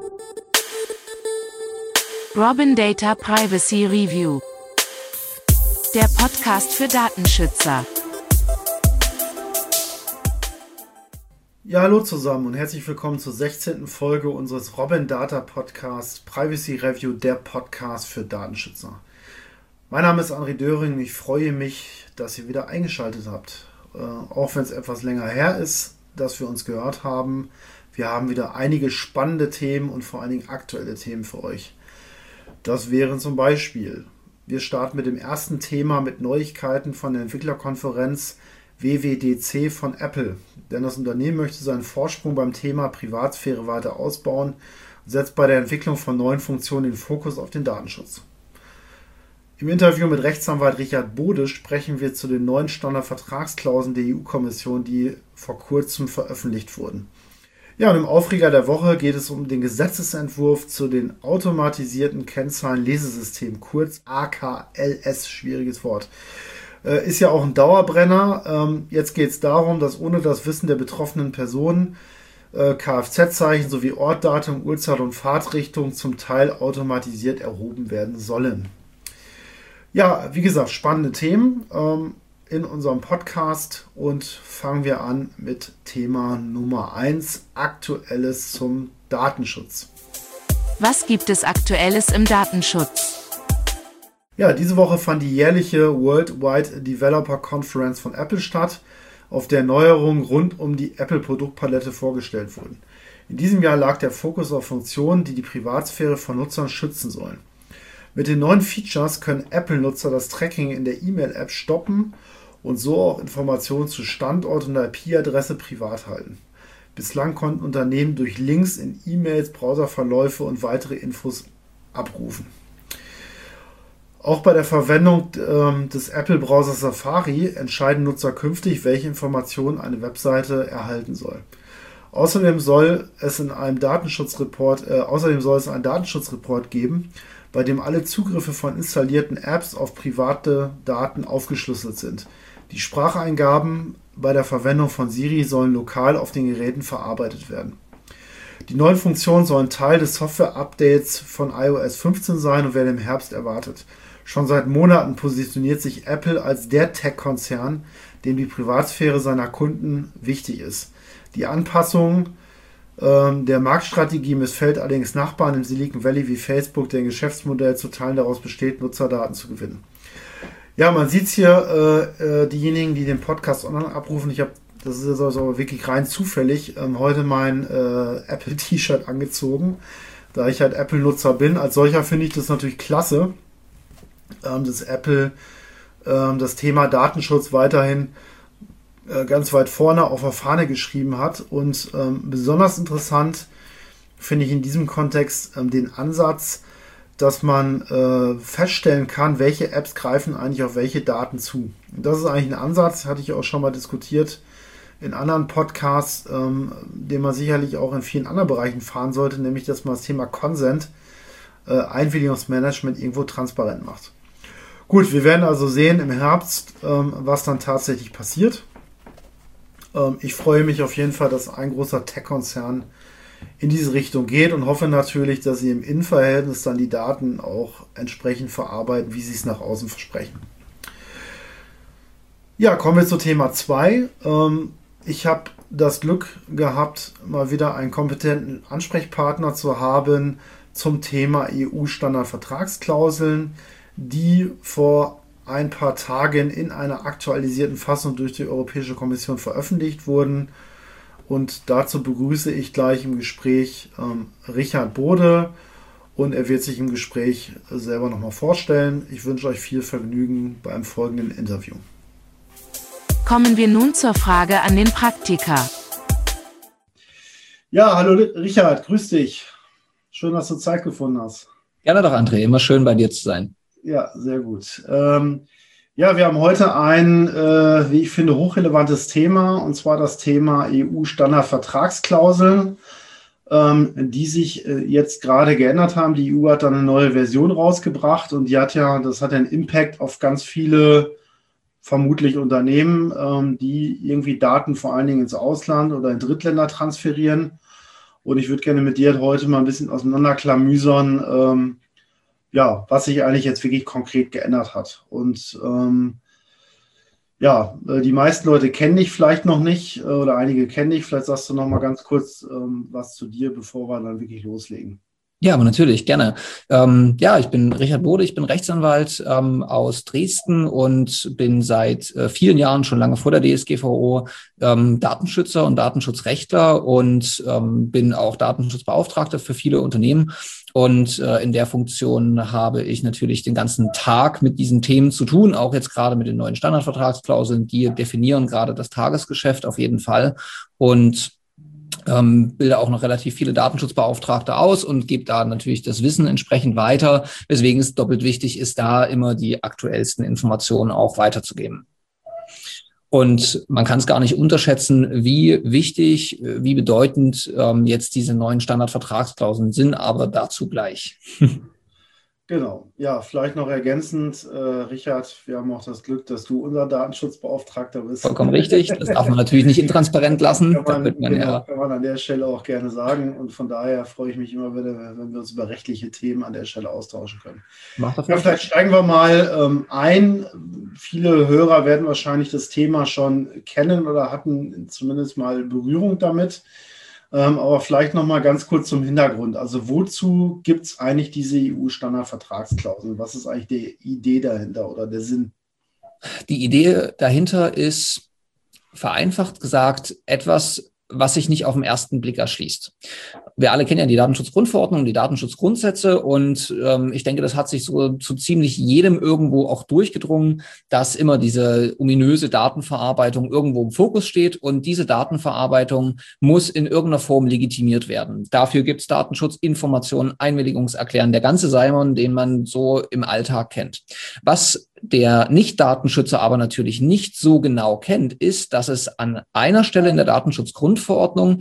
Robin Data Privacy Review. Der Podcast für Datenschützer. Ja, hallo zusammen und herzlich willkommen zur 16. Folge unseres Robin Data Podcast Privacy Review, der Podcast für Datenschützer. Mein Name ist André Döring und ich freue mich, dass ihr wieder eingeschaltet habt. Auch wenn es etwas länger her ist, dass wir uns gehört haben. Wir haben wieder einige spannende Themen und vor allen Dingen aktuelle Themen für euch. Das wären zum Beispiel, wir starten mit dem ersten Thema mit Neuigkeiten von der Entwicklerkonferenz WWDC von Apple. Denn das Unternehmen möchte seinen Vorsprung beim Thema Privatsphäre weiter ausbauen und setzt bei der Entwicklung von neuen Funktionen den Fokus auf den Datenschutz. Im Interview mit Rechtsanwalt Richard Bode sprechen wir zu den neuen Standardvertragsklauseln der EU-Kommission, die vor kurzem veröffentlicht wurden. Ja, und im Aufreger der Woche geht es um den Gesetzesentwurf zu den automatisierten Kennzahlen-Lesesystemen, kurz AKLS, schwieriges Wort. Ist ja auch ein Dauerbrenner. Jetzt geht es darum, dass ohne das Wissen der betroffenen Personen Kfz-Zeichen sowie Ortdatum, Uhrzeit und Fahrtrichtung zum Teil automatisiert erhoben werden sollen. Ja, wie gesagt, spannende Themen in unserem Podcast und fangen wir an mit Thema Nummer 1, Aktuelles zum Datenschutz. Was gibt es Aktuelles im Datenschutz? Ja, diese Woche fand die jährliche Worldwide Developer Conference von Apple statt, auf der Neuerungen rund um die Apple-Produktpalette vorgestellt wurden. In diesem Jahr lag der Fokus auf Funktionen, die die Privatsphäre von Nutzern schützen sollen. Mit den neuen Features können Apple-Nutzer das Tracking in der E-Mail-App stoppen und so auch Informationen zu Standort und IP-Adresse privat halten. Bislang konnten Unternehmen durch Links in E-Mails, Browserverläufe und weitere Infos abrufen. Auch bei der Verwendung des Apple-Browsers Safari entscheiden Nutzer künftig, welche Informationen eine Webseite erhalten soll. Außerdem soll es einen Datenschutzreport geben, bei dem alle Zugriffe von installierten Apps auf private Daten aufgeschlüsselt sind. Die Spracheingaben bei der Verwendung von Siri sollen lokal auf den Geräten verarbeitet werden. Die neuen Funktionen sollen Teil des Software-Updates von iOS 15 sein und werden im Herbst erwartet. Schon seit Monaten positioniert sich Apple als der Tech-Konzern, dem die Privatsphäre seiner Kunden wichtig ist. Die Anpassung der Marktstrategie missfällt allerdings Nachbarn im Silicon Valley wie Facebook, deren Geschäftsmodell zu Teilen daraus besteht, Nutzerdaten zu gewinnen. Ja, man sieht es hier, diejenigen, die den Podcast online abrufen, das ist jetzt also wirklich rein zufällig, heute mein Apple-T-Shirt angezogen, da ich halt Apple-Nutzer bin. Als solcher finde ich das natürlich klasse, dass Apple das Thema Datenschutz weiterhin ganz weit vorne auf der Fahne geschrieben hat. Und besonders interessant finde ich in diesem Kontext den Ansatz, dass man feststellen kann, welche Apps greifen eigentlich auf welche Daten zu. Und das ist eigentlich ein Ansatz, hatte ich auch schon mal diskutiert in anderen Podcasts, den man sicherlich auch in vielen anderen Bereichen fahren sollte, nämlich dass man das Thema Consent, Einwilligungsmanagement irgendwo transparent macht. Gut, wir werden also sehen im Herbst, was dann tatsächlich passiert. Ich freue mich auf jeden Fall, dass ein großer Tech-Konzern in diese Richtung geht und hoffe natürlich, dass sie im Innenverhältnis dann die Daten auch entsprechend verarbeiten, wie sie es nach außen versprechen. Ja, kommen wir zu Thema 2. Ich habe das Glück gehabt, mal wieder einen kompetenten Ansprechpartner zu haben zum Thema EU-Standardvertragsklauseln, die vor ein paar Tagen in einer aktualisierten Fassung durch die Europäische Kommission veröffentlicht wurden. Und dazu begrüße ich gleich im Gespräch Richard Bode und er wird sich im Gespräch selber nochmal vorstellen. Ich wünsche euch viel Vergnügen beim folgenden Interview. Kommen wir nun zur Frage an den Praktiker. Ja, hallo Richard, grüß dich. Schön, dass du Zeit gefunden hast. Gerne doch, André. Immer schön, bei dir zu sein. Ja, sehr gut. Ja, wir haben heute ein, wie ich finde, hochrelevantes Thema, und zwar das Thema EU-Standardvertragsklauseln, die sich jetzt gerade geändert haben. Die EU hat dann eine neue Version rausgebracht und das hat ja einen Impact auf ganz viele, vermutlich Unternehmen, die irgendwie Daten vor allen Dingen ins Ausland oder in Drittländer transferieren. Und ich würde gerne mit dir heute mal ein bisschen auseinanderklamüsern, was sich eigentlich jetzt wirklich konkret geändert hat. Und die meisten Leute kennen dich vielleicht noch nicht oder einige kennen dich. Vielleicht sagst du noch mal ganz kurz was zu dir, bevor wir dann wirklich loslegen. Ja, aber natürlich, gerne. Ich bin Richard Bode, ich bin Rechtsanwalt aus Dresden und bin seit vielen Jahren, schon lange vor der DSGVO, Datenschützer und Datenschutzrechtler und bin auch Datenschutzbeauftragter für viele Unternehmen. Und in der Funktion habe ich natürlich den ganzen Tag mit diesen Themen zu tun, auch jetzt gerade mit den neuen Standardvertragsklauseln, die definieren gerade das Tagesgeschäft auf jeden Fall. Und bilde auch noch relativ viele Datenschutzbeauftragte aus und gebe da natürlich das Wissen entsprechend weiter, weswegen es doppelt wichtig ist, da immer die aktuellsten Informationen auch weiterzugeben. Und man kann es gar nicht unterschätzen, wie wichtig, wie bedeutend jetzt diese neuen Standardvertragsklauseln sind, aber dazu gleich. Genau, ja, vielleicht noch ergänzend, Richard, wir haben auch das Glück, dass du unser Datenschutzbeauftragter bist. Vollkommen richtig, das darf man natürlich nicht intransparent lassen. Kann man an der Stelle auch gerne sagen und von daher freue ich mich immer wieder, wenn wir uns über rechtliche Themen an der Stelle austauschen können. Vielleicht steigen wir mal ein. Viele Hörer werden wahrscheinlich das Thema schon kennen oder hatten zumindest mal Berührung damit. Aber vielleicht noch mal ganz kurz zum Hintergrund. Also wozu gibt es eigentlich diese EU-Standardvertragsklauseln? Was ist eigentlich die Idee dahinter oder der Sinn? Die Idee dahinter ist, vereinfacht gesagt, etwas, was sich nicht auf den ersten Blick erschließt. Wir alle kennen ja die Datenschutzgrundverordnung, die Datenschutzgrundsätze und ich denke, das hat sich so zu ziemlich jedem irgendwo auch durchgedrungen, dass immer diese ominöse Datenverarbeitung irgendwo im Fokus steht und diese Datenverarbeitung muss in irgendeiner Form legitimiert werden. Dafür gibt es Datenschutz, Informationen, Einwilligungserklären, der ganze Simon, den man so im Alltag kennt. Was der Nicht-Datenschützer aber natürlich nicht so genau kennt, ist, dass es an einer Stelle in der Datenschutzgrundverordnung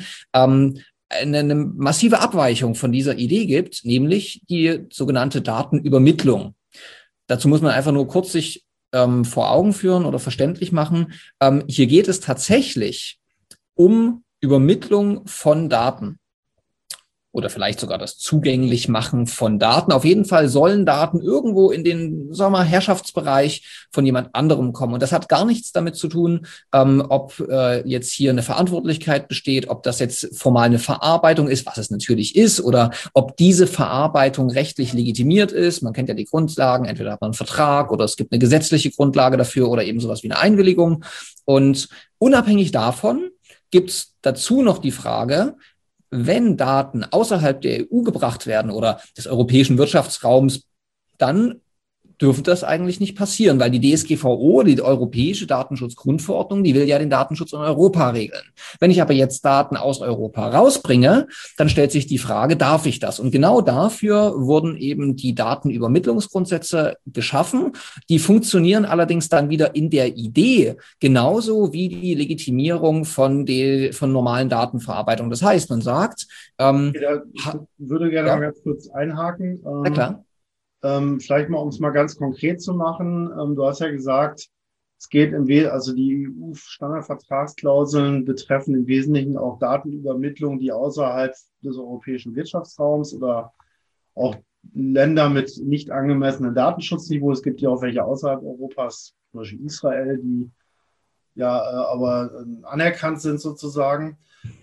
eine massive Abweichung von dieser Idee gibt, nämlich die sogenannte Datenübermittlung. Dazu muss man einfach nur kurz sich vor Augen führen oder verständlich machen. Hier geht es tatsächlich um Übermittlung von Daten. Oder vielleicht sogar das Zugänglichmachen von Daten. Auf jeden Fall sollen Daten irgendwo in den, sagen wir mal, Herrschaftsbereich von jemand anderem kommen. Und das hat gar nichts damit zu tun, ob jetzt hier eine Verantwortlichkeit besteht, ob das jetzt formal eine Verarbeitung ist, was es natürlich ist, oder ob diese Verarbeitung rechtlich legitimiert ist. Man kennt ja die Grundlagen, entweder hat man einen Vertrag oder es gibt eine gesetzliche Grundlage dafür oder eben sowas wie eine Einwilligung. Und unabhängig davon gibt es dazu noch die Frage, wenn Daten außerhalb der EU gebracht werden oder des europäischen Wirtschaftsraums, dann dürfte das eigentlich nicht passieren, weil die DSGVO, die Europäische Datenschutzgrundverordnung, die will ja den Datenschutz in Europa regeln. Wenn ich aber jetzt Daten aus Europa rausbringe, dann stellt sich die Frage, darf ich das? Und genau dafür wurden eben die Datenübermittlungsgrundsätze geschaffen. Die funktionieren allerdings dann wieder in der Idee genauso wie die Legitimierung von normalen Datenverarbeitung. Das heißt, man sagt... ich würde gerne mal ganz kurz einhaken. Na klar. Vielleicht mal, um es mal ganz konkret zu machen. Du hast ja gesagt, es geht also die EU-Standardvertragsklauseln betreffen im Wesentlichen auch Datenübermittlung, die außerhalb des europäischen Wirtschaftsraums oder auch Länder mit nicht angemessenem Datenschutzniveau. Es gibt ja auch welche außerhalb Europas, zum Beispiel Israel, die ja aber anerkannt sind sozusagen.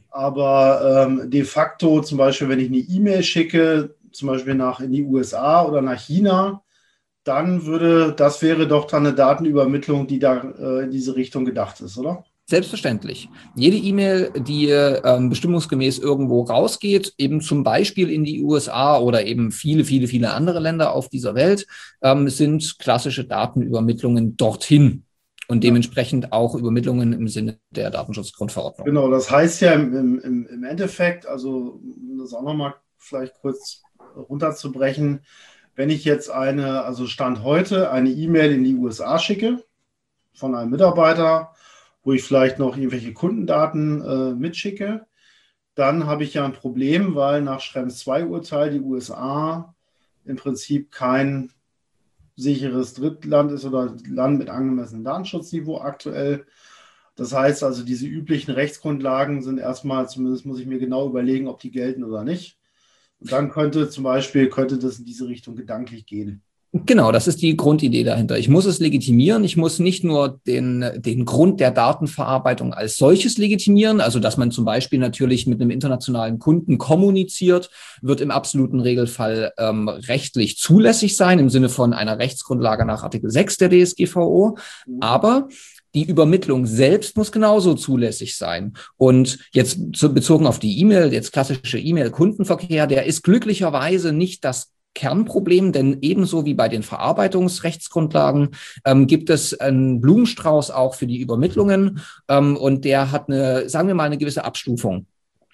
Aber de facto, zum Beispiel, wenn ich eine E-Mail schicke, zum Beispiel in die USA oder nach China, dann wäre doch dann eine Datenübermittlung, die da in diese Richtung gedacht ist, oder? Selbstverständlich. Jede E-Mail, die bestimmungsgemäß irgendwo rausgeht, eben zum Beispiel in die USA oder eben viele, viele, viele andere Länder auf dieser Welt, sind klassische Datenübermittlungen dorthin. Und dementsprechend auch Übermittlungen im Sinne der Datenschutzgrundverordnung. Genau, das heißt ja im Endeffekt, also das auch nochmal vielleicht kurz runterzubrechen, wenn ich jetzt also Stand heute, eine E-Mail in die USA schicke von einem Mitarbeiter, wo ich vielleicht noch irgendwelche Kundendaten mitschicke, dann habe ich ja ein Problem, weil nach Schrems II-Urteil die USA im Prinzip kein sicheres Drittland ist oder Land mit angemessenem Datenschutzniveau aktuell. Das heißt also, diese üblichen Rechtsgrundlagen sind erstmal, zumindest muss ich mir genau überlegen, ob die gelten oder nicht. Und dann könnte das in diese Richtung gedanklich gehen. Genau, das ist die Grundidee dahinter. Ich muss es legitimieren. Ich muss nicht nur den Grund der Datenverarbeitung als solches legitimieren, also dass man zum Beispiel natürlich mit einem internationalen Kunden kommuniziert, wird im absoluten Regelfall rechtlich zulässig sein, im Sinne von einer Rechtsgrundlage nach Artikel 6 der DSGVO. Aber die Übermittlung selbst muss genauso zulässig sein. Und jetzt bezogen auf die E-Mail, jetzt klassische E-Mail-Kundenverkehr, der ist glücklicherweise nicht das Kernproblem, denn ebenso wie bei den Verarbeitungsrechtsgrundlagen gibt es einen Blumenstrauß auch für die Übermittlungen und der hat sagen wir mal, eine gewisse Abstufung.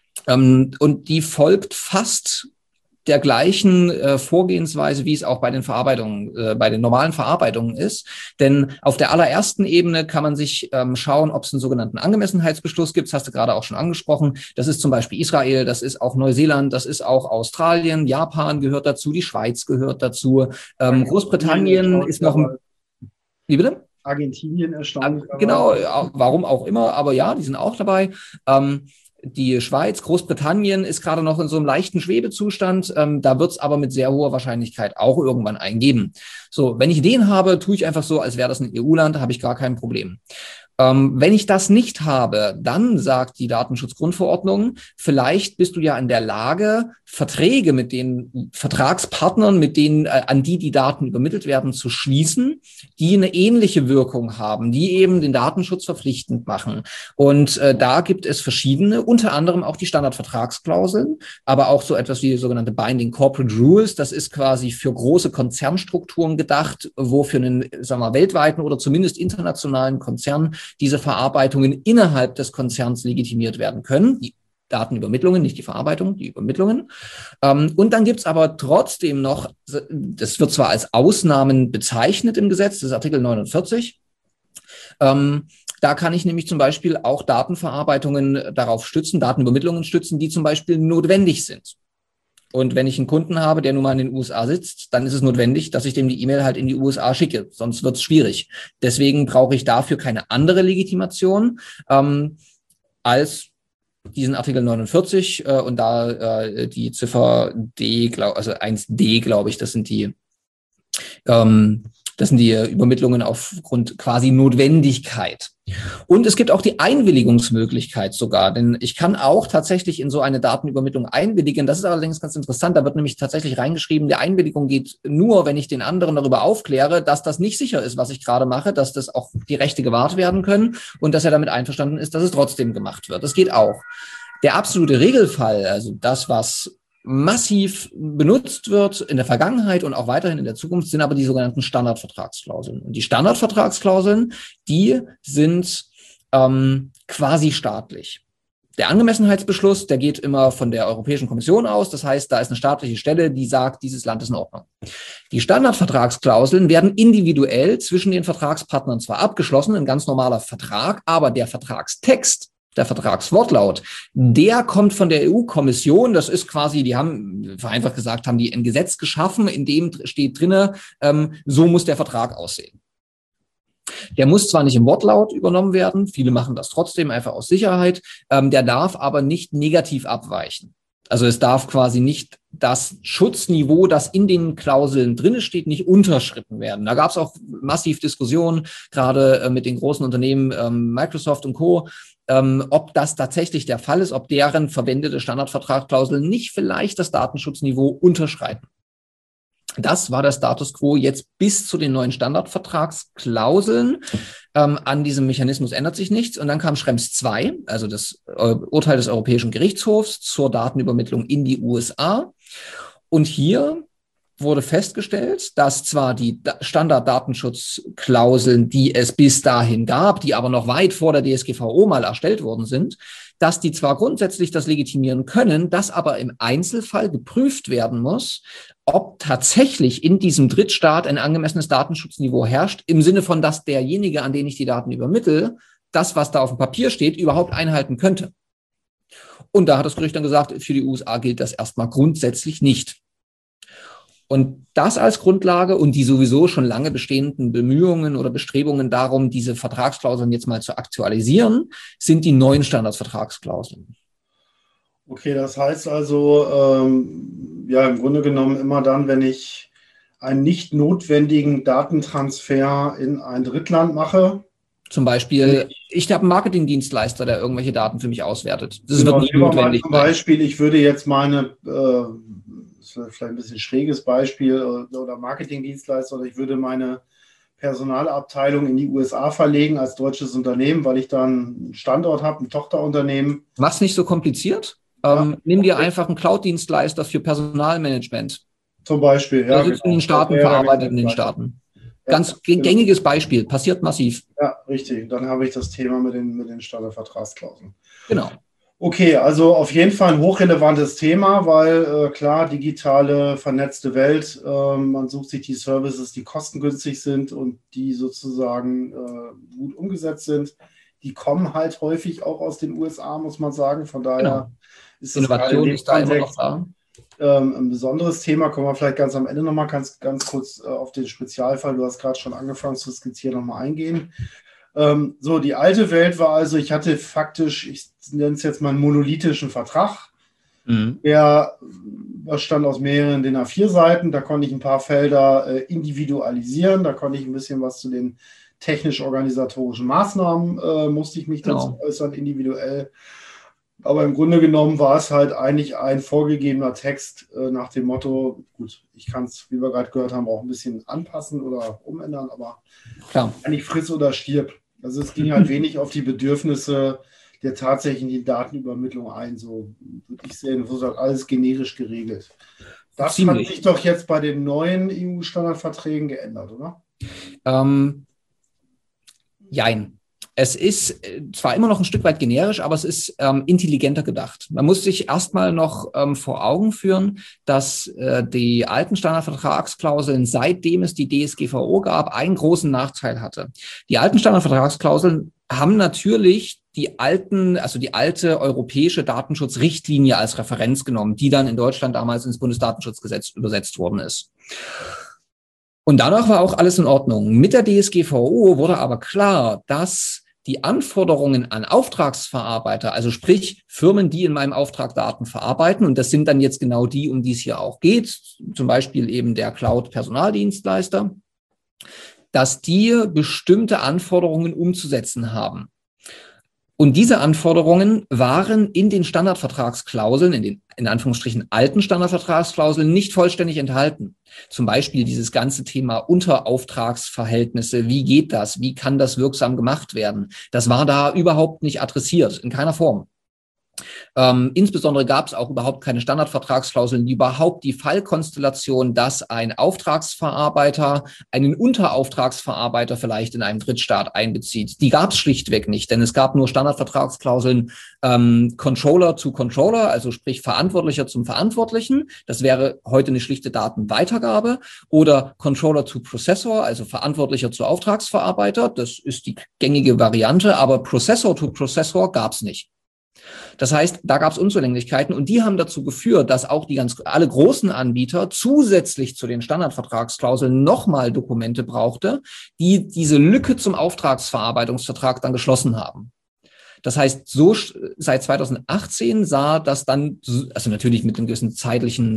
Und die folgt fast der gleichen Vorgehensweise, wie es auch bei den bei den normalen Verarbeitungen ist. Denn auf der allerersten Ebene kann man sich schauen, ob es einen sogenannten Angemessenheitsbeschluss gibt. Das hast du gerade auch schon angesprochen. Das ist zum Beispiel Israel, das ist auch Neuseeland, das ist auch Australien, Japan gehört dazu, die Schweiz gehört dazu. Großbritannien ist noch ein... Wie bitte? Argentinien erstaunlich. Genau, warum auch immer, aber ja, die sind auch dabei. Die Schweiz, Großbritannien ist gerade noch in so einem leichten Schwebezustand. Da wird es aber mit sehr hoher Wahrscheinlichkeit auch irgendwann eingeben. So, wenn ich den habe, tue ich einfach so, als wäre das ein EU-Land, habe ich gar kein Problem. Wenn ich das nicht habe, dann sagt die Datenschutzgrundverordnung, vielleicht bist du ja in der Lage, Verträge mit den Vertragspartnern, an die Daten übermittelt werden, zu schließen, die eine ähnliche Wirkung haben, die eben den Datenschutz verpflichtend machen. Und da gibt es verschiedene, unter anderem auch die Standardvertragsklauseln, aber auch so etwas wie sogenannte Binding Corporate Rules. Das ist quasi für große Konzernstrukturen gedacht, wo für einen, sagen wir mal, weltweiten oder zumindest internationalen Konzern diese Verarbeitungen innerhalb des Konzerns legitimiert werden können. Die Datenübermittlungen, nicht die Verarbeitung, die Übermittlungen. Und dann gibt es aber trotzdem noch, das wird zwar als Ausnahmen bezeichnet im Gesetz, das ist Artikel 49, da kann ich nämlich zum Beispiel auch Datenverarbeitungen darauf stützen, Datenübermittlungen stützen, die zum Beispiel notwendig sind. Und wenn ich einen Kunden habe, der nun mal in den USA sitzt, dann ist es notwendig, dass ich dem die E-Mail halt in die USA schicke. Sonst wird es schwierig. Deswegen brauche ich dafür keine andere Legitimation als diesen Artikel 49 und da die Ziffer D, also 1D, glaube ich, das sind die Übermittlungen aufgrund quasi Notwendigkeit. Und es gibt auch die Einwilligungsmöglichkeit sogar, denn ich kann auch tatsächlich in so eine Datenübermittlung einwilligen. Das ist allerdings ganz interessant, da wird nämlich tatsächlich reingeschrieben, die Einwilligung geht nur, wenn ich den anderen darüber aufkläre, dass das nicht sicher ist, was ich gerade mache, dass das auch die Rechte gewahrt werden können und dass er damit einverstanden ist, dass es trotzdem gemacht wird. Das geht auch. Der absolute Regelfall, also das, was massiv benutzt wird in der Vergangenheit und auch weiterhin in der Zukunft, sind aber die sogenannten Standardvertragsklauseln. Und die Standardvertragsklauseln, die sind quasi staatlich. Der Angemessenheitsbeschluss, der geht immer von der Europäischen Kommission aus. Das heißt, da ist eine staatliche Stelle, die sagt, dieses Land ist in Ordnung. Die Standardvertragsklauseln werden individuell zwischen den Vertragspartnern zwar abgeschlossen, ein ganz normaler Vertrag, aber der Vertragstext, der Vertragswortlaut, der kommt von der EU-Kommission. Das ist quasi, die haben, vereinfacht gesagt, haben die ein Gesetz geschaffen, in dem steht drinne, so muss der Vertrag aussehen. Der muss zwar nicht im Wortlaut übernommen werden, viele machen das trotzdem einfach aus Sicherheit, der darf aber nicht negativ abweichen. Also es darf quasi nicht das Schutzniveau, das in den Klauseln drinne steht, nicht unterschritten werden. Da gab es auch massiv Diskussionen, gerade mit den großen Unternehmen Microsoft und Co., ob das tatsächlich der Fall ist, ob deren verwendete Standardvertragsklauseln nicht vielleicht das Datenschutzniveau unterschreiten. Das war der Status quo jetzt bis zu den neuen Standardvertragsklauseln. An diesem Mechanismus ändert sich nichts. Und dann kam Schrems II, also das Urteil des Europäischen Gerichtshofs zur Datenübermittlung in die USA. Und hier wurde festgestellt, dass zwar die Standarddatenschutzklauseln, die es bis dahin gab, die aber noch weit vor der DSGVO mal erstellt worden sind, dass die zwar grundsätzlich das legitimieren können, dass aber im Einzelfall geprüft werden muss, ob tatsächlich in diesem Drittstaat ein angemessenes Datenschutzniveau herrscht, im Sinne von, dass derjenige, an den ich die Daten übermittle, das, was da auf dem Papier steht, überhaupt einhalten könnte. Und da hat das Gericht dann gesagt, für die USA gilt das erstmal grundsätzlich nicht. Und das als Grundlage und die sowieso schon lange bestehenden Bemühungen oder Bestrebungen darum, diese Vertragsklauseln jetzt mal zu aktualisieren, sind die neuen Standardvertragsklauseln. Okay, das heißt also, ja, im Grunde genommen immer dann, wenn ich einen nicht notwendigen Datentransfer in ein Drittland mache. Zum Beispiel, ich habe einen Marketingdienstleister, der irgendwelche Daten für mich auswertet. Das genau, wird nicht notwendig zum Beispiel, ich würde jetzt meine, das ist vielleicht ein bisschen schräges Beispiel, oder Marketingdienstleister, oder ich würde meine Personalabteilung in die USA verlegen als deutsches Unternehmen, weil ich dann einen Standort habe, ein Tochterunternehmen. Mach's nicht so kompliziert. Ja. Nimm dir einfach einen Cloud-Dienstleister für Personalmanagement. Zum Beispiel, ja. Der sitzt in den Staaten, verarbeitet in den Staaten. Ganz gängiges Beispiel, passiert massiv. Ja, richtig. Dann habe ich das Thema mit den Standardvertragsklauseln. Genau. Okay, also auf jeden Fall ein hochrelevantes Thema, weil klar, digitale, vernetzte Welt, man sucht sich die Services, die kostengünstig sind und die sozusagen gut umgesetzt sind. Die kommen halt häufig auch aus den USA, muss man sagen. Von daher ist das Innovation ist da immer noch da. Ein besonderes Thema. Kommen wir vielleicht ganz am Ende nochmal ganz kurz auf den Spezialfall. Du hast gerade schon angefangen zu skizzieren, nochmal eingehen. So, die alte Welt war also, ich hatte faktisch, ich nenne es jetzt mal einen monolithischen Vertrag. Der bestand aus mehreren DIN A4-Seiten. Da konnte ich ein paar Felder individualisieren. Da konnte ich ein bisschen was zu den technisch-organisatorischen Maßnahmen, musste ich mich dazu äußern, individuell. Aber im Grunde genommen war es halt eigentlich ein vorgegebener Text nach dem Motto, gut, ich kann es, wie wir gerade gehört haben, auch ein bisschen anpassen oder umändern, aber eigentlich friss oder stirb. Also es ging halt wenig auf die Bedürfnisse der tatsächlichen Datenübermittlung ein. So würde ich sehen, das ist halt alles generisch geregelt. Das hat sich doch jetzt bei den neuen EU-Standardverträgen geändert, oder? Jein. Es ist zwar immer noch ein Stück weit generisch, aber es ist intelligenter gedacht. Man muss sich erstmal noch vor Augen führen, dass die alten Standardvertragsklauseln, seitdem es die DSGVO gab, einen großen Nachteil hatte. Die alten Standardvertragsklauseln haben natürlich die alte europäische Datenschutzrichtlinie als Referenz genommen, die dann in Deutschland damals ins Bundesdatenschutzgesetz übersetzt worden ist. Und danach war auch alles in Ordnung. Mit der DSGVO wurde aber klar, dass die Anforderungen an Auftragsverarbeiter, also sprich Firmen, die in meinem Auftrag Daten verarbeiten, und das sind dann jetzt genau die, um die es hier auch geht, zum Beispiel eben der Cloud-Personaldienstleister, dass die bestimmte Anforderungen umzusetzen haben. Und diese Anforderungen waren in den Standardvertragsklauseln, in den in Anführungsstrichen alten Standardvertragsklauseln nicht vollständig enthalten. Zum Beispiel dieses ganze Thema Unterauftragsverhältnisse. Wie geht das? Wie kann das wirksam gemacht werden? Das war da überhaupt nicht adressiert, in keiner Form. Insbesondere gab es auch überhaupt keine Standardvertragsklauseln, die überhaupt die Fallkonstellation, dass ein Auftragsverarbeiter einen Unterauftragsverarbeiter vielleicht in einem Drittstaat einbezieht. Die gab es schlichtweg nicht, denn es gab nur Standardvertragsklauseln Controller zu Controller, also sprich Verantwortlicher zum Verantwortlichen. Das wäre heute eine schlichte Datenweitergabe. Oder Controller zu Processor, also Verantwortlicher zu Auftragsverarbeiter. Das ist die gängige Variante, aber Processor to Processor gab es nicht. Das heißt, da gab es Unzulänglichkeiten und die haben dazu geführt, dass auch alle großen Anbieter zusätzlich zu den Standardvertragsklauseln nochmal Dokumente brauchte, die diese Lücke zum Auftragsverarbeitungsvertrag dann geschlossen haben. Das heißt, so seit 2018 sah das dann, also natürlich mit einem gewissen zeitlichen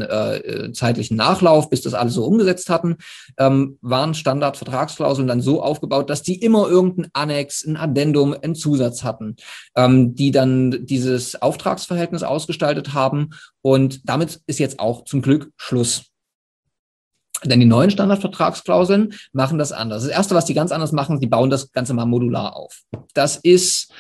Nachlauf, bis das alles so umgesetzt hatten, waren Standardvertragsklauseln dann so aufgebaut, dass die immer irgendein Annex, ein Addendum, einen Zusatz hatten, die dann dieses Auftragsverhältnis ausgestaltet haben. Und damit ist jetzt auch zum Glück Schluss. Denn die neuen Standardvertragsklauseln machen das anders. Das Erste, was die ganz anders machen, die bauen das Ganze mal modular auf. Das ist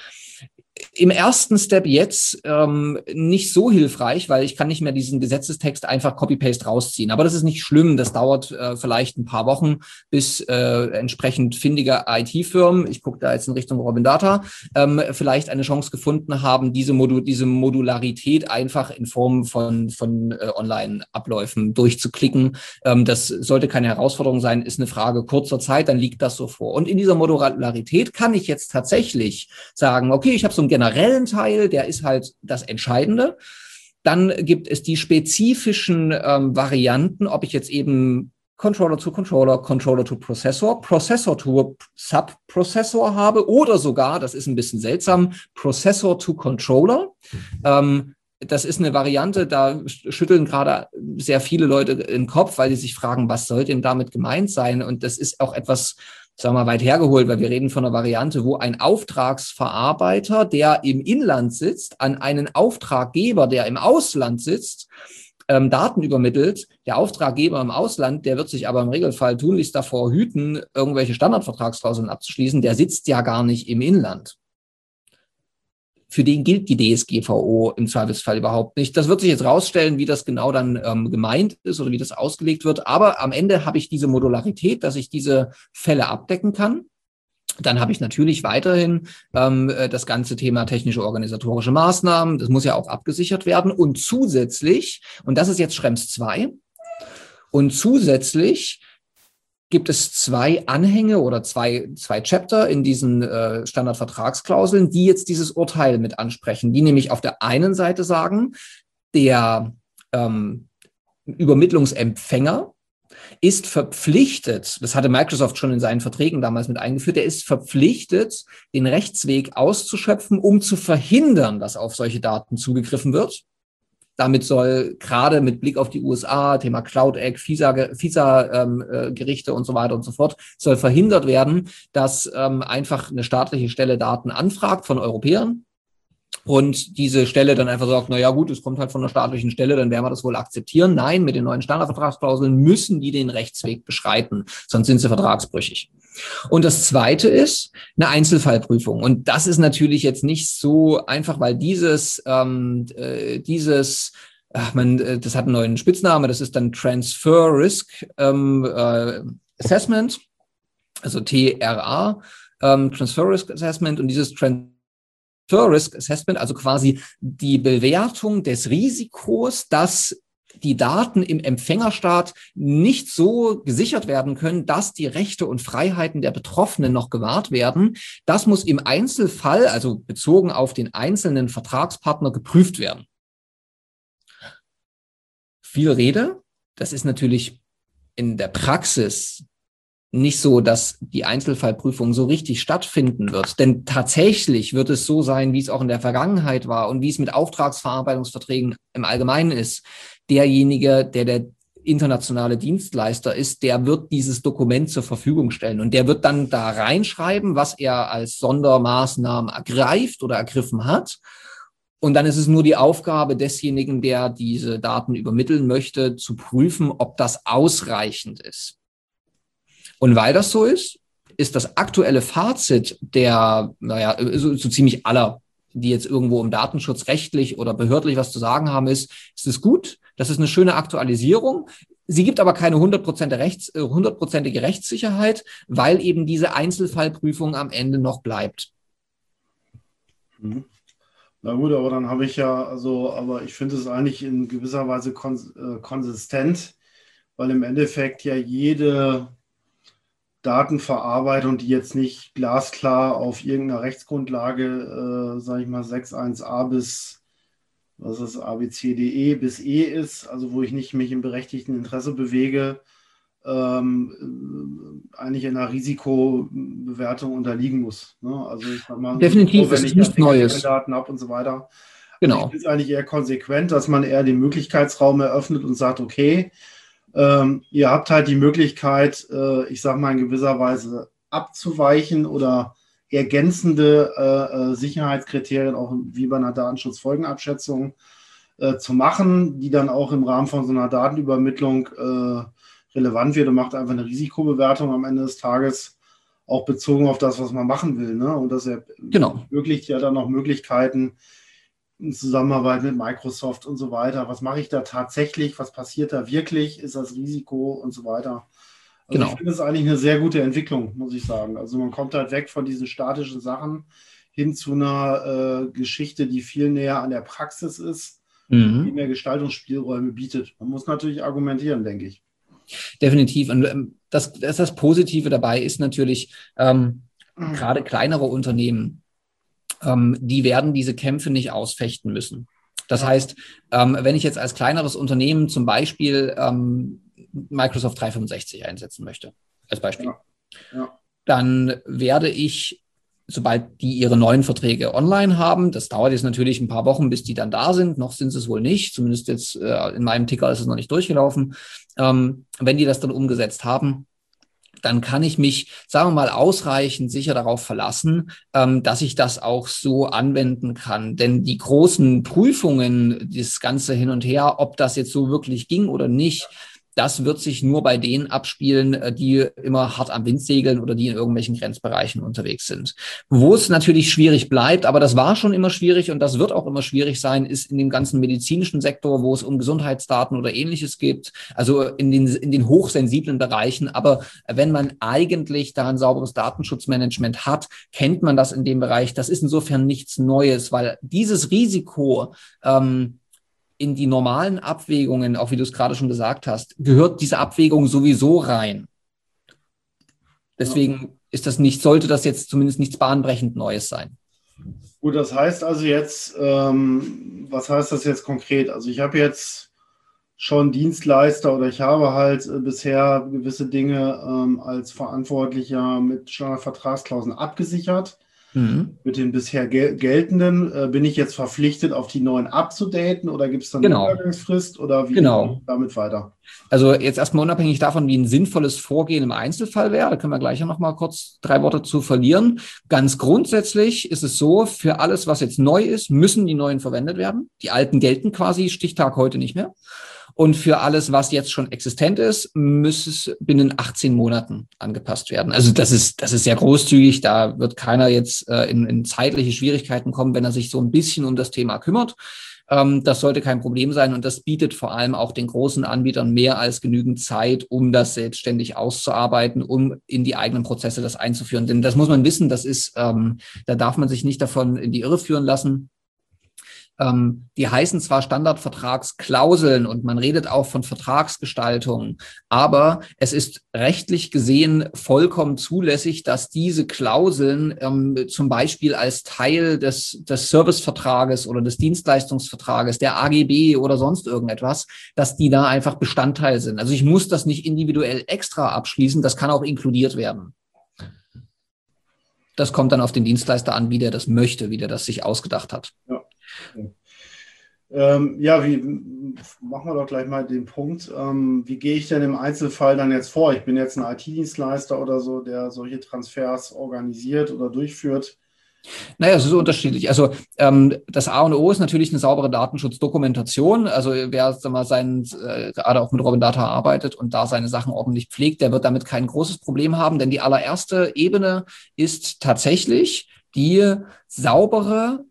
im ersten Step jetzt nicht so hilfreich, weil ich kann nicht mehr diesen Gesetzestext einfach Copy-Paste rausziehen. Aber das ist nicht schlimm. Das dauert vielleicht ein paar Wochen, bis entsprechend findige IT-Firmen, ich gucke da jetzt in Richtung Robin Data, vielleicht eine Chance gefunden haben, diese Modularität einfach in Form von Online-Abläufen durchzuklicken. Das sollte keine Herausforderung sein, ist eine Frage kurzer Zeit, dann liegt das so vor. Und in dieser Modularität kann ich jetzt tatsächlich sagen, okay, ich habe so einen generellen Teil, der ist halt das Entscheidende. Dann gibt es die spezifischen Varianten, ob ich jetzt eben Controller to Controller, Controller to Prozessor, Prozessor to Subprozessor habe oder sogar, das ist ein bisschen seltsam, Processor to Controller. Das ist eine Variante, da schütteln gerade sehr viele Leute den Kopf, weil sie sich fragen, was soll denn damit gemeint sein? Und das ist auch etwas, sagen wir mal, weit hergeholt, weil wir reden von einer Variante, wo ein Auftragsverarbeiter, der im Inland sitzt, an einen Auftraggeber, der im Ausland sitzt, Daten übermittelt. Der Auftraggeber im Ausland, der wird sich aber im Regelfall tunlichst davor hüten, irgendwelche Standardvertragsklauseln abzuschließen. Der sitzt ja gar nicht im Inland. Für den gilt die DSGVO im Zweifelsfall überhaupt nicht. Das wird sich jetzt rausstellen, wie das genau dann gemeint ist oder wie das ausgelegt wird. Aber am Ende habe ich diese Modularität, dass ich diese Fälle abdecken kann. Dann habe ich natürlich weiterhin das ganze Thema technische organisatorische Maßnahmen. Das muss ja auch abgesichert werden. Und zusätzlich, und das ist jetzt Schrems 2, und zusätzlich gibt es 2 Anhänge oder zwei Chapter in diesen Standardvertragsklauseln, die jetzt dieses Urteil mit ansprechen, die nämlich auf der einen Seite sagen, der Übermittlungsempfänger ist verpflichtet, das hatte Microsoft schon in seinen Verträgen damals mit eingeführt, der ist verpflichtet, den Rechtsweg auszuschöpfen, um zu verhindern, dass auf solche Daten zugegriffen wird. Damit soll gerade mit Blick auf die USA, Thema Cloud Act, FISA-Gerichte und so weiter und so fort, soll verhindert werden, dass einfach eine staatliche Stelle Daten anfragt von Europäern und diese Stelle dann einfach sagt, na ja gut, es kommt halt von einer staatlichen Stelle, dann werden wir das wohl akzeptieren. Nein, mit den neuen Standardvertragsklauseln müssen die den Rechtsweg beschreiten, sonst sind sie vertragsbrüchig. Und das Zweite ist eine Einzelfallprüfung. Und das ist natürlich jetzt nicht so einfach, weil das hat einen neuen Spitznamen, das ist dann Transfer Risk Assessment, also TRA, Transfer Risk Assessment, und dieses Transfer Risk Assessment, also quasi die Bewertung des Risikos, dass die Daten im Empfängerstaat nicht so gesichert werden können, dass die Rechte und Freiheiten der Betroffenen noch gewahrt werden. Das muss im Einzelfall, also bezogen auf den einzelnen Vertragspartner, geprüft werden. Viel Rede, das ist natürlich in der Praxis nicht so, dass die Einzelfallprüfung so richtig stattfinden wird. Denn tatsächlich wird es so sein, wie es auch in der Vergangenheit war und wie es mit Auftragsverarbeitungsverträgen im Allgemeinen ist. Derjenige, der internationale Dienstleister ist, der wird dieses Dokument zur Verfügung stellen. Und der wird dann da reinschreiben, was er als Sondermaßnahmen ergreift oder ergriffen hat. Und dann ist es nur die Aufgabe desjenigen, der diese Daten übermitteln möchte, zu prüfen, ob das ausreichend ist. Und weil das so ist das aktuelle Fazit der, so ziemlich aller, die jetzt irgendwo im Datenschutz rechtlich oder behördlich was zu sagen haben, ist es gut, das ist eine schöne Aktualisierung. Sie gibt aber keine hundertprozentige Rechtssicherheit, weil eben diese Einzelfallprüfung am Ende noch bleibt. Na gut, aber dann habe ich aber ich finde es eigentlich in gewisser Weise konsistent, weil im Endeffekt ja jede Datenverarbeitung, die jetzt nicht glasklar auf irgendeiner Rechtsgrundlage, sage ich mal, 6.1a bis, ABCDE bis E ist, also wo ich nicht mich im berechtigten Interesse bewege, eigentlich in einer Risikobewertung unterliegen muss. Ne? Also ich sag mal, definitiv, wenn ich nichts Neues Daten habe und so weiter. Genau. Also ich finde es eigentlich eher konsequent, dass man eher den Möglichkeitsraum eröffnet und sagt, okay, ihr habt halt die Möglichkeit, ich sage mal in gewisser Weise abzuweichen oder ergänzende Sicherheitskriterien, auch wie bei einer Datenschutzfolgenabschätzung, zu machen, die dann auch im Rahmen von so einer Datenübermittlung relevant wird und macht einfach eine Risikobewertung am Ende des Tages, auch bezogen auf das, was man machen will. Ne? Und das ermöglicht ja dann auch Möglichkeiten, in Zusammenarbeit mit Microsoft und so weiter. Was mache ich da tatsächlich? Was passiert da wirklich? Ist das Risiko und so weiter? Also ich finde es eigentlich eine sehr gute Entwicklung, muss ich sagen. Also man kommt halt weg von diesen statischen Sachen hin zu einer Geschichte, die viel näher an der Praxis ist, die mehr Gestaltungsspielräume bietet. Man muss natürlich argumentieren, denke ich. Definitiv. Und das Positive dabei ist natürlich, gerade kleinere Unternehmen, die werden diese Kämpfe nicht ausfechten müssen. Das heißt, wenn ich jetzt als kleineres Unternehmen zum Beispiel Microsoft 365 einsetzen möchte, als Beispiel, dann werde ich, sobald die ihre neuen Verträge online haben, das dauert jetzt natürlich ein paar Wochen, bis die dann da sind, noch sind sie es wohl nicht, zumindest jetzt in meinem Ticker ist es noch nicht durchgelaufen, wenn die das dann umgesetzt haben, dann kann ich mich, sagen wir mal, ausreichend sicher darauf verlassen, dass ich das auch so anwenden kann. Denn die großen Prüfungen, das Ganze hin und her, ob das jetzt so wirklich ging oder nicht, das wird sich nur bei denen abspielen, die immer hart am Wind segeln oder die in irgendwelchen Grenzbereichen unterwegs sind. Wo es natürlich schwierig bleibt, aber das war schon immer schwierig und das wird auch immer schwierig sein, ist in dem ganzen medizinischen Sektor, wo es um Gesundheitsdaten oder Ähnliches geht, also in den hochsensiblen Bereichen. Aber wenn man eigentlich da ein sauberes Datenschutzmanagement hat, kennt man das in dem Bereich. Das ist insofern nichts Neues, weil dieses Risiko, in die normalen Abwägungen, auch wie du es gerade schon gesagt hast, gehört diese Abwägung sowieso rein. Deswegen sollte das jetzt zumindest nichts bahnbrechend Neues sein. Gut, das heißt also jetzt, was heißt das jetzt konkret? Also ich habe jetzt schon Dienstleister oder ich habe halt bisher gewisse Dinge als Verantwortlicher mit Standardvertragsklauseln abgesichert. Mit den bisher geltenden, bin ich jetzt verpflichtet, auf die neuen abzudaten oder gibt es dann eine Übergangsfrist oder wie geht damit weiter? Also jetzt erstmal unabhängig davon, wie ein sinnvolles Vorgehen im Einzelfall wäre, da können wir gleich noch mal kurz 3 Worte zu verlieren. Ganz grundsätzlich ist es so, für alles, was jetzt neu ist, müssen die neuen verwendet werden. Die alten gelten quasi, Stichtag heute nicht mehr. Und für alles, was jetzt schon existent ist, muss es binnen 18 Monaten angepasst werden. Also das ist sehr großzügig. Da wird keiner jetzt in zeitliche Schwierigkeiten kommen, wenn er sich so ein bisschen um das Thema kümmert. Das sollte kein Problem sein. Und das bietet vor allem auch den großen Anbietern mehr als genügend Zeit, um das selbstständig auszuarbeiten, um in die eigenen Prozesse das einzuführen. Denn das muss man wissen, das ist, da darf man sich nicht davon in die Irre führen lassen. Die heißen zwar Standardvertragsklauseln und man redet auch von Vertragsgestaltung, aber es ist rechtlich gesehen vollkommen zulässig, dass diese Klauseln zum Beispiel als Teil des Servicevertrages oder des Dienstleistungsvertrages, der AGB oder sonst irgendetwas, dass die da einfach Bestandteil sind. Also ich muss das nicht individuell extra abschließen, das kann auch inkludiert werden. Das kommt dann auf den Dienstleister an, wie der das möchte, wie der das sich ausgedacht hat. Ja. Machen wir doch gleich mal den Punkt. Wie gehe ich denn im Einzelfall dann jetzt vor? Ich bin jetzt ein IT-Dienstleister oder so, der solche Transfers organisiert oder durchführt. Naja, es ist unterschiedlich. Also das A und O ist natürlich eine saubere Datenschutzdokumentation. Also wer gerade auch mit Robin Data arbeitet und da seine Sachen ordentlich pflegt, der wird damit kein großes Problem haben, denn die allererste Ebene ist tatsächlich die saubere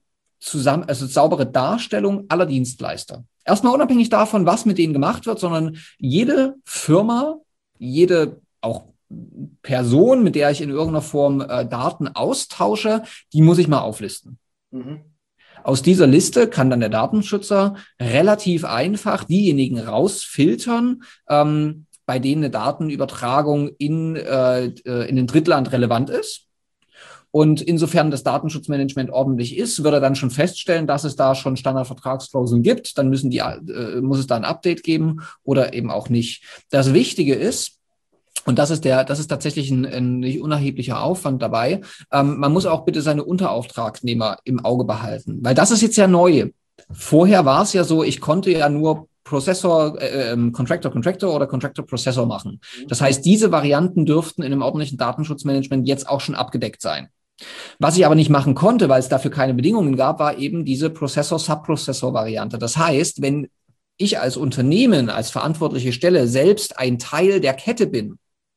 Darstellung aller Dienstleister. Erstmal unabhängig davon, was mit denen gemacht wird, sondern jede Firma, jede auch Person, mit der ich in irgendeiner Form Daten austausche, die muss ich mal auflisten. Aus dieser Liste kann dann der Datenschützer relativ einfach diejenigen rausfiltern, bei denen eine Datenübertragung in ein Drittland relevant ist. Und insofern das Datenschutzmanagement ordentlich ist, wird er dann schon feststellen, dass es da schon Standardvertragsklauseln gibt. Dann muss es da ein Update geben oder eben auch nicht. Das Wichtige ist, und das ist tatsächlich ein nicht unerheblicher Aufwand dabei, man muss auch bitte seine Unterauftragnehmer im Auge behalten, weil das ist jetzt ja neu. Vorher war es ja so, ich konnte ja nur Contractor oder Contractor-Processor machen. Das heißt, diese Varianten dürften in einem ordentlichen Datenschutzmanagement jetzt auch schon abgedeckt sein. Was ich aber nicht machen konnte, weil es dafür keine Bedingungen gab, war eben diese Prozessor-Subprozessor-Variante. Das heißt, wenn ich als Unternehmen, als verantwortliche Stelle selbst ein Teil der Kette bin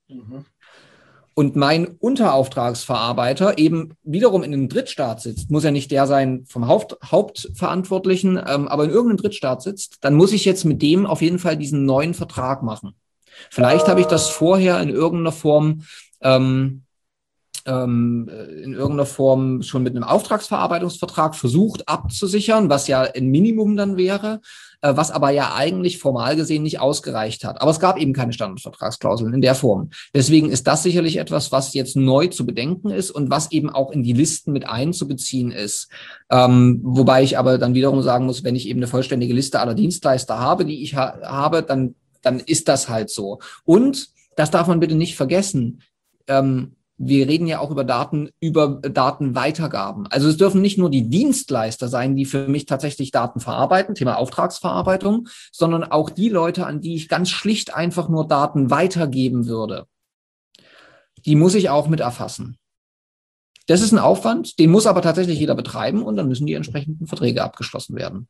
und mein Unterauftragsverarbeiter eben wiederum in einem Drittstaat sitzt, muss ja nicht der sein vom Hauptverantwortlichen, aber in irgendeinem Drittstaat sitzt, dann muss ich jetzt mit dem auf jeden Fall diesen neuen Vertrag machen. Vielleicht habe ich das vorher in irgendeiner Form in irgendeiner Form schon mit einem Auftragsverarbeitungsvertrag versucht abzusichern, was ja ein Minimum dann wäre, was aber ja eigentlich formal gesehen nicht ausgereicht hat. Aber es gab eben keine Standardvertragsklauseln in der Form. Deswegen ist das sicherlich etwas, was jetzt neu zu bedenken ist und was eben auch in die Listen mit einzubeziehen ist. Wobei ich aber dann wiederum sagen muss, wenn ich eben eine vollständige Liste aller Dienstleister habe, die ich habe, dann ist das halt so. Und das darf man bitte nicht vergessen. Wir reden ja auch über Datenweitergaben. Also es dürfen nicht nur die Dienstleister sein, die für mich tatsächlich Daten verarbeiten, Thema Auftragsverarbeitung, sondern auch die Leute, an die ich ganz schlicht einfach nur Daten weitergeben würde. Die muss ich auch mit erfassen. Das ist ein Aufwand, den muss aber tatsächlich jeder betreiben und dann müssen die entsprechenden Verträge abgeschlossen werden.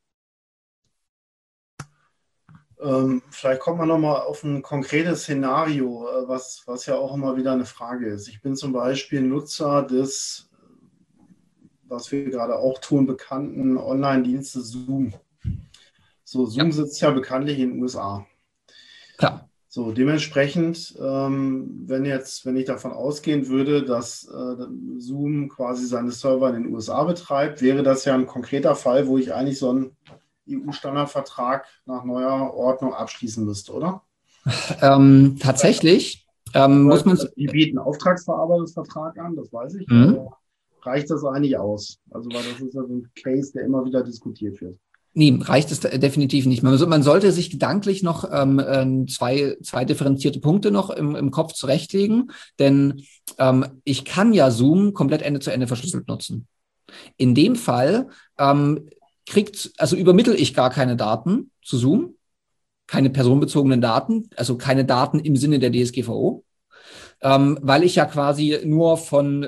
Vielleicht kommt man nochmal auf ein konkretes Szenario, was ja auch immer wieder eine Frage ist. Ich bin zum Beispiel Nutzer des, was wir gerade auch tun, bekannten Online-Dienstes Zoom. So, Zoom sitzt ja bekanntlich in den USA. Klar. So, dementsprechend, wenn ich davon ausgehen würde, dass Zoom quasi seine Server in den USA betreibt, wäre das ja ein konkreter Fall, wo ich eigentlich so einen EU-Standardvertrag nach neuer Ordnung abschließen müsste, oder? Tatsächlich muss man... Die bieten einen Auftragsverarbeitungsvertrag an, das weiß ich. Aber reicht das eigentlich aus? Also, weil das ist ja so ein Case, der immer wieder diskutiert wird. Nee, reicht es definitiv nicht. Man sollte sich gedanklich noch zwei differenzierte Punkte noch im Kopf zurechtlegen, denn ich kann ja Zoom komplett Ende zu Ende verschlüsselt nutzen. In dem Fall übermittle ich gar keine Daten zu Zoom, keine personenbezogenen Daten, also keine Daten im Sinne der DSGVO, weil ich ja quasi nur von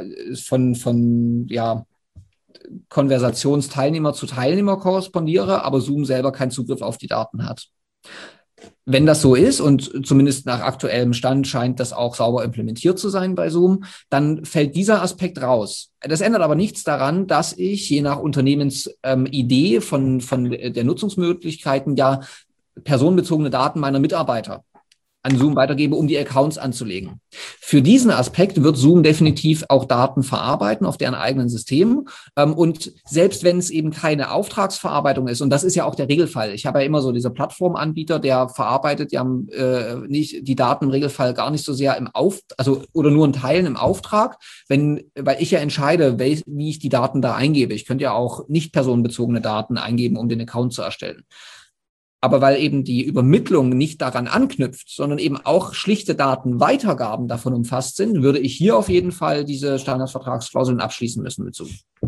Konversationsteilnehmer zu Teilnehmer korrespondiere, aber Zoom selber keinen Zugriff auf die Daten hat. Wenn das so ist und zumindest nach aktuellem Stand scheint das auch sauber implementiert zu sein bei Zoom, dann fällt dieser Aspekt raus. Das ändert aber nichts daran, dass ich je nach Unternehmensidee von der Nutzungsmöglichkeiten ja personenbezogene Daten meiner Mitarbeiter an Zoom weitergebe, um die Accounts anzulegen. Für diesen Aspekt wird Zoom definitiv auch Daten verarbeiten auf deren eigenen Systemen. Und selbst wenn es eben keine Auftragsverarbeitung ist, und das ist ja auch der Regelfall, ich habe ja immer so diese Plattformanbieter, der verarbeitet ja nicht die Daten im Regelfall gar nicht so sehr oder nur in Teilen im Auftrag, weil ich ja entscheide, wie ich die Daten da eingebe. Ich könnte ja auch nicht personenbezogene Daten eingeben, um den Account zu erstellen. Aber weil eben die Übermittlung nicht daran anknüpft, sondern eben auch schlichte Datenweitergaben davon umfasst sind, würde ich hier auf jeden Fall diese Standardvertragsklauseln abschließen müssen mit Zoom.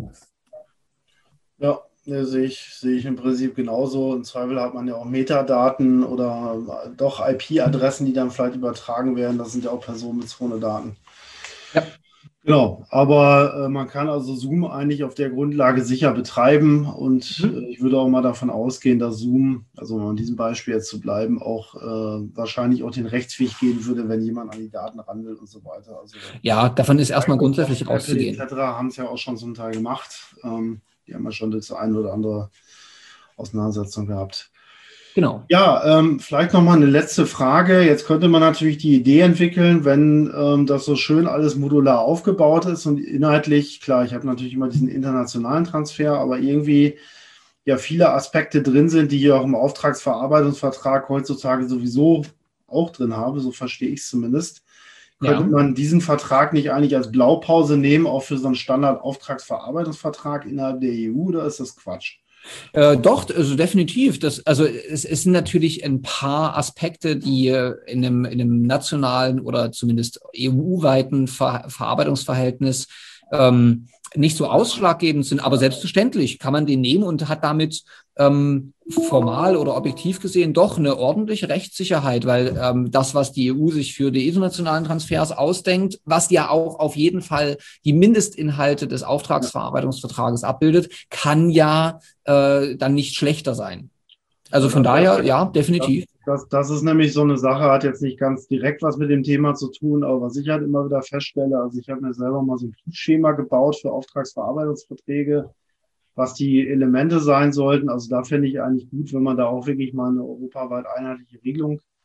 Ja, sehe ich im Prinzip genauso. Im Zweifel hat man ja auch Metadaten oder doch IP-Adressen, die dann vielleicht übertragen werden. Das sind ja auch personenbezogene Daten. Ja. Genau, aber man kann also Zoom eigentlich auf der Grundlage sicher betreiben und ich würde auch mal davon ausgehen, dass Zoom, also um an diesem Beispiel jetzt zu bleiben, auch wahrscheinlich auch den Rechtsweg gehen würde, wenn jemand an die Daten ran will und so weiter. Also, ja, davon ist erstmal grundsätzlich auszugehen. Etc. haben es ja auch schon zum Teil gemacht. Die haben ja schon das eine oder andere Auseinandersetzung gehabt. Genau. Ja, vielleicht nochmal eine letzte Frage. Jetzt könnte man natürlich die Idee entwickeln, wenn das so schön alles modular aufgebaut ist und inhaltlich, klar, ich habe natürlich immer diesen internationalen Transfer, aber irgendwie ja viele Aspekte drin sind, die hier auch im Auftragsverarbeitungsvertrag heutzutage sowieso auch drin habe, so verstehe ich es zumindest. Könnte man diesen Vertrag nicht eigentlich als Blaupause nehmen, auch für so einen Standard-Auftragsverarbeitungsvertrag innerhalb der EU, oder ist das Quatsch? Doch, also definitiv. Es sind natürlich ein paar Aspekte, die in einem nationalen oder zumindest EU-weiten Verarbeitungsverhältnis nicht so ausschlaggebend sind, aber selbstverständlich kann man den nehmen und hat damit formal oder objektiv gesehen doch eine ordentliche Rechtssicherheit, weil das, was die EU sich für die internationalen Transfers ausdenkt, was ja auch auf jeden Fall die Mindestinhalte des Auftragsverarbeitungsvertrages abbildet, kann ja dann nicht schlechter sein. Also von daher, ja, definitiv. Das ist nämlich so eine Sache, hat jetzt nicht ganz direkt was mit dem Thema zu tun, aber was ich halt immer wieder feststelle, also ich habe mir selber mal so ein Prüfschema gebaut für Auftragsverarbeitungsverträge, was die Elemente sein sollten. Also da finde ich eigentlich gut, wenn man da auch wirklich mal eine europaweit einheitliche Regelung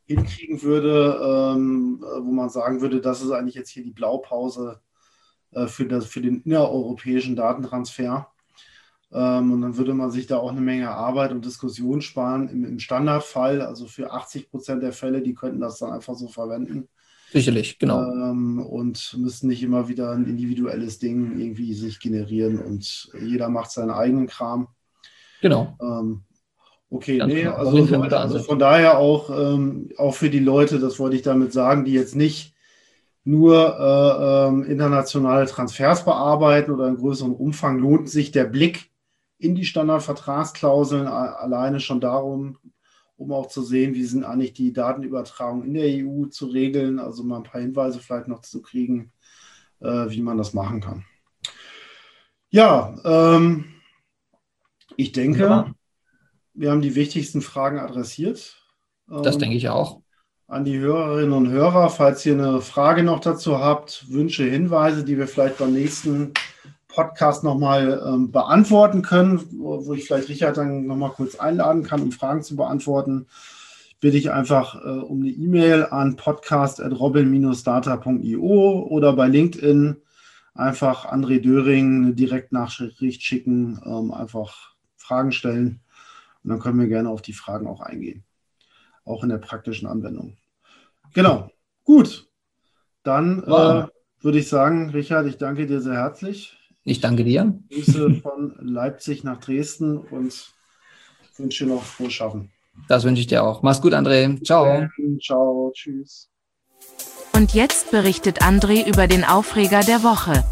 hinkriegen würde, wo man sagen würde, das ist eigentlich jetzt hier die Blaupause für den innereuropäischen Datentransfer. Und dann würde man sich da auch eine Menge Arbeit und Diskussion sparen im Standardfall. Also für 80% der Fälle, die könnten das dann einfach so verwenden. Sicherlich, genau. Und müssten nicht immer wieder ein individuelles Ding irgendwie sich generieren und jeder macht seinen eigenen Kram. Genau. Okay, Ganz nee, genau. also von daher auch für die Leute, das wollte ich damit sagen, die jetzt nicht nur internationale Transfers bearbeiten oder in größerem Umfang, lohnt sich der Blick in die Standardvertragsklauseln alleine schon darum, um auch zu sehen, wie sind eigentlich die Datenübertragungen in der EU zu regeln, also mal ein paar Hinweise vielleicht noch zu kriegen, wie man das machen kann. Ja, ich denke, wir haben die wichtigsten Fragen adressiert. Das denke ich auch. An die Hörerinnen und Hörer, falls ihr eine Frage noch dazu habt, Wünsche, Hinweise, die wir vielleicht beim nächsten Podcast nochmal beantworten können, wo ich vielleicht Richard dann nochmal kurz einladen kann, um Fragen zu beantworten, bitte ich einfach um eine E-Mail an podcast@robin-data.io oder bei LinkedIn einfach André Döring eine Direktnachricht schicken, einfach Fragen stellen und dann können wir gerne auf die Fragen auch eingehen, auch in der praktischen Anwendung. Genau, gut. Dann würde ich sagen, Richard, ich danke dir sehr herzlich. Ich danke dir. Grüße von Leipzig nach Dresden und wünsche dir noch frohes Schaffen. Das wünsche ich dir auch. Mach's gut, André. Ciao. Ciao, tschüss. Und jetzt berichtet André über den Aufreger der Woche.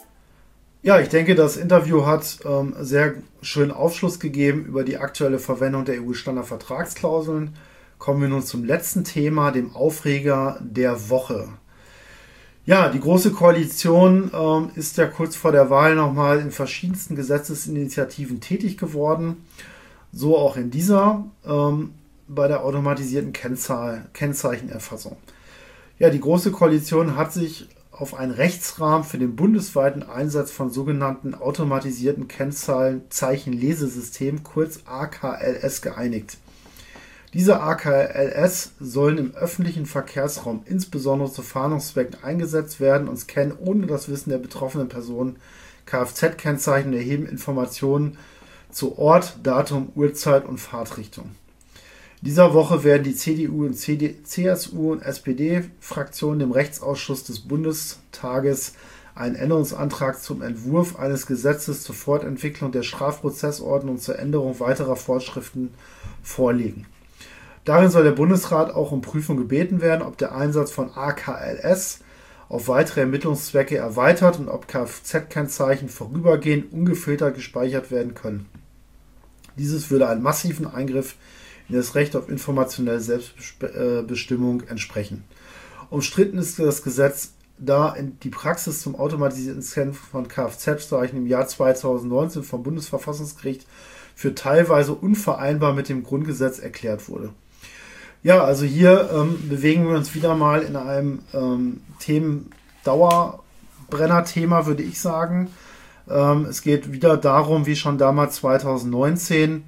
Ja, ich denke, das Interview hat sehr schönen Aufschluss gegeben über die aktuelle Verwendung der EU-Standardvertragsklauseln. Kommen wir nun zum letzten Thema, dem Aufreger der Woche. Ja, die Große Koalition ist ja kurz vor der Wahl nochmal in verschiedensten Gesetzesinitiativen tätig geworden. So auch in dieser bei der automatisierten Kennzeichenerfassung. Ja, die Große Koalition hat sich auf einen Rechtsrahmen für den bundesweiten Einsatz von sogenannten automatisierten Kennzeichenlesesystemen, kurz AKLS, geeinigt. Diese AKLS sollen im öffentlichen Verkehrsraum insbesondere zu Fahndungszwecken eingesetzt werden und scannen ohne das Wissen der betroffenen Person Kfz-Kennzeichen und erheben Informationen zu Ort, Datum, Uhrzeit und Fahrtrichtung. In dieser Woche werden die CDU und CSU und SPD-Fraktionen dem Rechtsausschuss des Bundestages einen Änderungsantrag zum Entwurf eines Gesetzes zur Fortentwicklung der Strafprozessordnung zur Änderung weiterer Vorschriften vorlegen. Darin soll der Bundesrat auch um Prüfung gebeten werden, ob der Einsatz von AKLS auf weitere Ermittlungszwecke erweitert und ob Kfz-Kennzeichen vorübergehend ungefiltert gespeichert werden können. Dieses würde einen massiven Eingriff in das Recht auf informationelle Selbstbestimmung entsprechen. Umstritten ist das Gesetz, da die Praxis zum automatisierten Scannen von Kfz-Zeichen im Jahr 2019 vom Bundesverfassungsgericht für teilweise unvereinbar mit dem Grundgesetz erklärt wurde. Ja, also hier bewegen wir uns wieder mal in einem Dauerbrenner-Thema, würde ich sagen. Es geht wieder darum, wie schon damals 2019,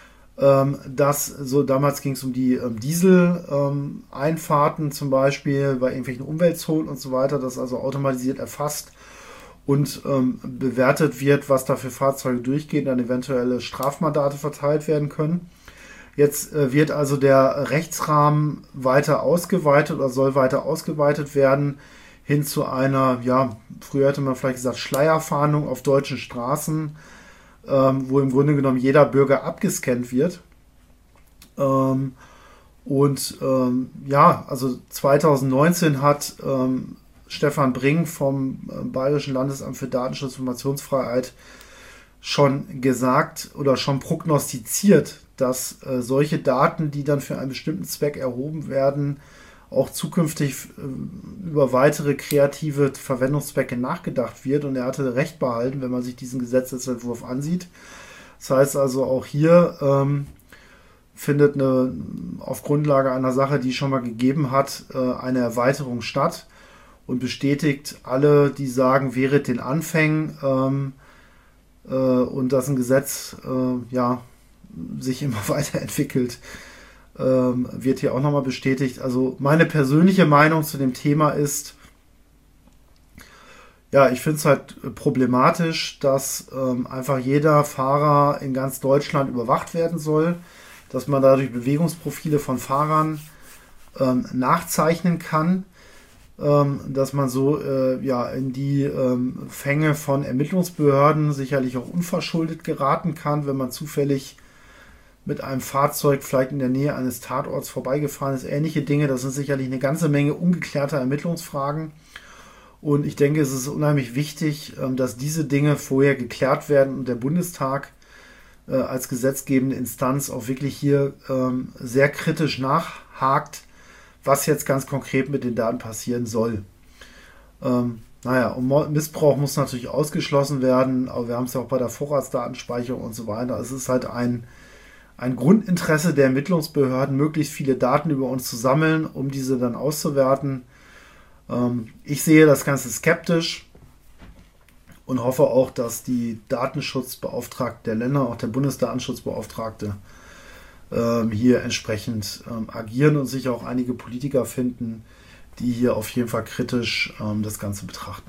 damals ging es um die Diesel-Einfahrten zum Beispiel bei irgendwelchen Umweltzonen und so weiter, das also automatisiert erfasst und bewertet wird, was da für Fahrzeuge durchgehen, dann eventuelle Strafmandate verteilt werden können. Jetzt wird also der Rechtsrahmen weiter ausgeweitet oder soll weiter ausgeweitet werden hin zu einer, ja, früher hätte man vielleicht gesagt, Schleierfahndung auf deutschen Straßen, wo im Grunde genommen jeder Bürger abgescannt wird. Ja, also 2019 hat Stefan Brink vom Bayerischen Landesamt für Datenschutz und Informationsfreiheit schon gesagt oder schon prognostiziert, dass solche Daten, die dann für einen bestimmten Zweck erhoben werden, auch zukünftig über weitere kreative Verwendungszwecke nachgedacht wird. Und er hatte recht behalten, wenn man sich diesen Gesetzesentwurf ansieht. Das heißt also auch hier findet auf Grundlage einer Sache, die es schon mal gegeben hat, eine Erweiterung statt und bestätigt alle, die sagen, wehret den Anfängen und dass ein Gesetz sich immer weiterentwickelt, wird hier auch nochmal bestätigt. Also meine persönliche Meinung zu dem Thema ist, ja, ich finde es halt problematisch, dass einfach jeder Fahrer in ganz Deutschland überwacht werden soll, dass man dadurch Bewegungsprofile von Fahrern nachzeichnen kann, dass man so in die Fänge von Ermittlungsbehörden sicherlich auch unverschuldet geraten kann, wenn man zufällig mit einem Fahrzeug vielleicht in der Nähe eines Tatorts vorbeigefahren ist. Ähnliche Dinge, das sind sicherlich eine ganze Menge ungeklärter Ermittlungsfragen. Und ich denke, es ist unheimlich wichtig, dass diese Dinge vorher geklärt werden und der Bundestag als gesetzgebende Instanz auch wirklich hier sehr kritisch nachhakt, was jetzt ganz konkret mit den Daten passieren soll. Und Missbrauch muss natürlich ausgeschlossen werden, aber wir haben es ja auch bei der Vorratsdatenspeicherung und so weiter. Es ist halt ein Grundinteresse der Ermittlungsbehörden, möglichst viele Daten über uns zu sammeln, um diese dann auszuwerten. Ich sehe das Ganze skeptisch und hoffe auch, dass die Datenschutzbeauftragte der Länder, auch der Bundesdatenschutzbeauftragte, hier entsprechend agieren und sich auch einige Politiker finden, die hier auf jeden Fall kritisch das Ganze betrachten.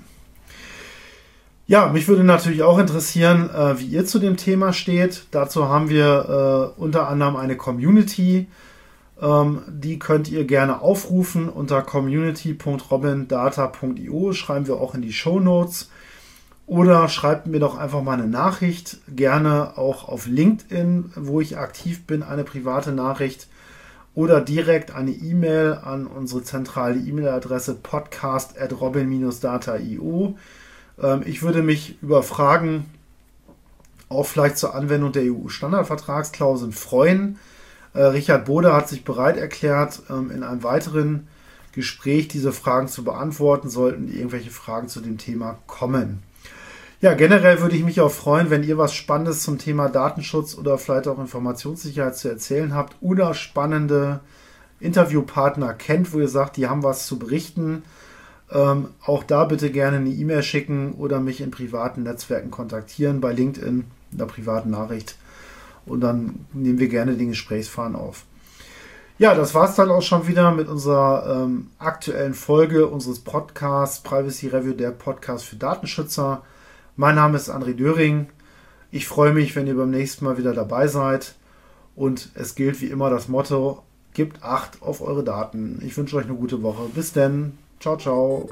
Ja, mich würde natürlich auch interessieren, wie ihr zu dem Thema steht. Dazu haben wir unter anderem eine Community. Die könnt ihr gerne aufrufen unter community.robindata.io. Schreiben wir auch in die Shownotes. Oder schreibt mir doch einfach mal eine Nachricht. Gerne auch auf LinkedIn, wo ich aktiv bin, eine private Nachricht. Oder direkt eine E-Mail an unsere zentrale E-Mail-Adresse podcast@robin-data.io. Ich würde mich über Fragen auch vielleicht zur Anwendung der EU-Standardvertragsklauseln freuen. Richard Bode hat sich bereit erklärt, in einem weiteren Gespräch diese Fragen zu beantworten, sollten irgendwelche Fragen zu dem Thema kommen. Ja, generell würde ich mich auch freuen, wenn ihr was Spannendes zum Thema Datenschutz oder vielleicht auch Informationssicherheit zu erzählen habt oder spannende Interviewpartner kennt, wo ihr sagt, die haben was zu berichten. Auch da bitte gerne eine E-Mail schicken oder mich in privaten Netzwerken kontaktieren, bei LinkedIn, in der privaten Nachricht. Und dann nehmen wir gerne den Gesprächsfaden auf. Ja, das war es dann auch schon wieder mit unserer aktuellen Folge unseres Podcasts Privacy Review, der Podcast für Datenschützer. Mein Name ist André Döring. Ich freue mich, wenn ihr beim nächsten Mal wieder dabei seid. Und es gilt wie immer das Motto, gebt Acht auf eure Daten. Ich wünsche euch eine gute Woche. Bis denn. Ciao, ciao.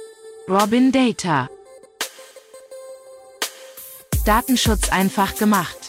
Robin Data. Datenschutz einfach gemacht.